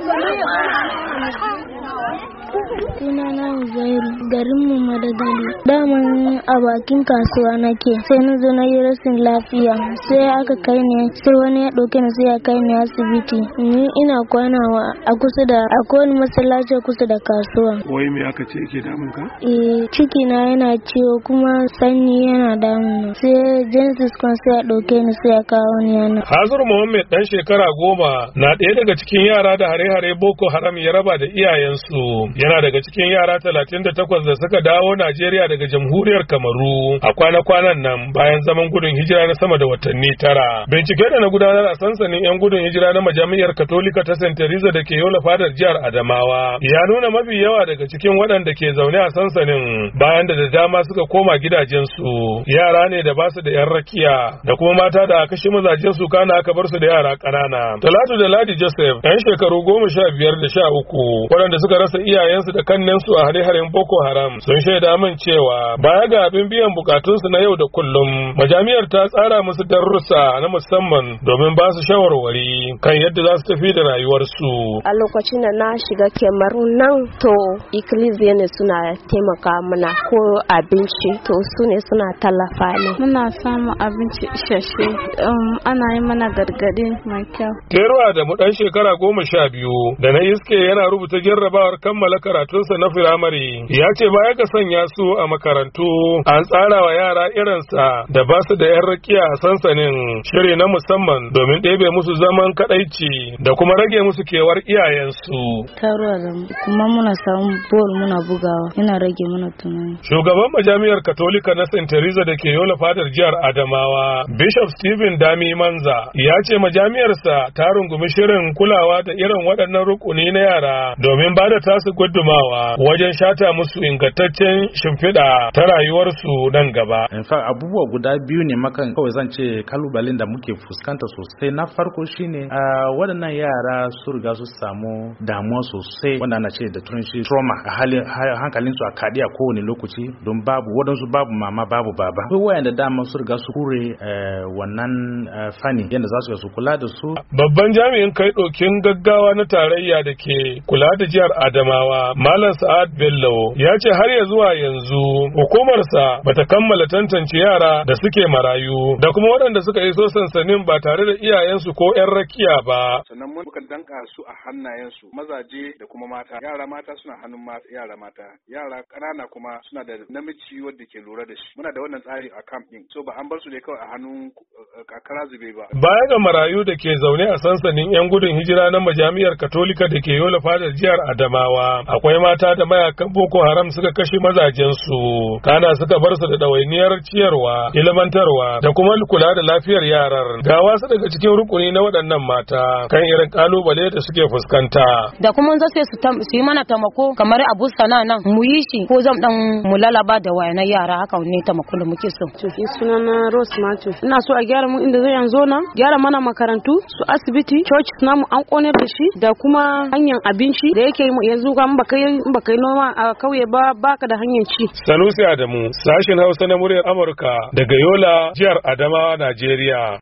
Sunana Uzairu, garinmu Madadali. Daman a bakin kasuwa nake, sai na zo na yi rashin lafiya, sai aka kai ni, sai wani ya ɗauke ni sai ya kai ni asibiti. Ni ina kwanawa a kusa da akwai masallaci kusa da kasuwa. Wai me aka ce yake damun ka? Ciki na yana ciwo kuma sanyi yana damuna. Sai Genesis kan sai ya ɗauke ni sai ya kawo ni yana. Hazur Muhammad dan shekara 10 na ɗaya daga cikin yara da hare-hare Boko Haram ya raba da iyayensu. Yana daga cikin yara 38 da suka dawo Najeriya daga jamhuriyar Kamaru a kwana-kwanan nan bayan zaman gudun hijira na sama da watanni 9. Bincike da na gudanar a sansanin 'yan gudun hijira na majami'ar Katolika ta St. Teresa da ke Yola fadar jihar Adamawa ya nuna mafi yawa daga cikin waɗanda ke zaune a sansanin bayan da dama suka koma gidajensu. Yara ne da basu da 'yan rakiya da kuma mata da aka kashe mazajensu kana aka bar su da yara ƙanana. Talatu da Ladi Joseph 'yan shekaru 15 da 13 waɗanda suka rasa iyayensu da kannensu a hare-haren Boko Haram sun shaida min cewa baya ga abin biyan bukatunsu na yau da kullum majami'ar ta tsara musu darussa na musamman domin ba su shawarwari kan yadda za su tafi da rayuwarsu. A lokacin da na shiga Cameroon nan to ikkilisiya ne suna taimaka mana ko abinci to su ne suna tallafa ne. Muna samun abinci isasshe, ana yi mana gargaɗi mai kyau. Teruwa da mu ɗan shekara 12 da na iske yana rubuta jarrabawar kammala karatunsa na firamare ya ce baya ga sanya su a makarantu an tsara wa yara irinsa da ba su da 'yan rakiya a sansanin shiri na musamman domin ɗebe musu zaman kaɗaici da kuma rage musu kewar iyayensu. Taruwa da kuma muna samun bol muna bugawa yana rage mana tunani. Shugaban majami'ar Katolika na St. Teresa da ke Yola fadar jihar Adamawa Bishop Stephen Dami Manza ya ce majami'arsa ta rungumi shirin kulawa da irin waɗannan rukuni na yara domin ba da tasu gudumawa wajen shata musu ingantaccen shimfiɗa ta rayuwarsu nan gaba. In fact, abubuwa guda biyu ne makan kawai zan ce kalubalen da muke fuskanta sosai. Na farko shine waɗannan yara su riga su samu damuwa sosai wanda ana ce da turanci trauma a hankalinsu a kaɗi a kowane lokaci don babu waɗansu babu mama babu baba. Akwai wayanda dama su riga su kure wannan fani yadda za su kula da su. Babban jami'in kai ɗokin gaggawa na tarayya da ke kula da jihar Adamawa Malam Sa'ad Bello ya ce har ya zuwa yanzu hukumarsa bata kammala tantance yara da suke marayu da kuma waɗanda suka iso sansanin ba tare da iyayensu ko 'yan rakiya ba. Sannan mun muka danka su a hannayensu mazaje da kuma mata. Yara mata suna hannun yara mata. Yara ƙanana kuma suna da namiji wanda ke lura da shi. Muna da wannan tsari a camp din. So ba an bar su ne kawai a hannun kakara zube ba. Baya ga marayu da ke zaune a sansanin 'yan gudun hijira na majami'ar Katolika da ke Yola fadar jihar Adamawa akwai mata da mayakan Boko Haram suka kashe mazajensu kana suka bar su da ɗawainiyar ciyarwa ilmantarwa da kuma kula da lafiyar yarar ga wasu daga cikin rukuni na waɗannan mata kan irin kalubale da suke fuskanta da kuma zo sai su yi mana taimako kamar abu sana nan mu yi shi ko zan dan mu lalaba da wayanan yara haka ne taimako da muke so. To sunana Rose Matthew ina so a gyara mu inda zai yanzu na gyara mana makarantu su asibiti church namu an kone da shi da kuma hanyar abinci da yake yanzu ga in baka yi noma a kauye ba baka da hanyar ci. Sanusi Adamu sashin Hausa na muryar Amurka daga Yola jihar Adamawa Najeriya.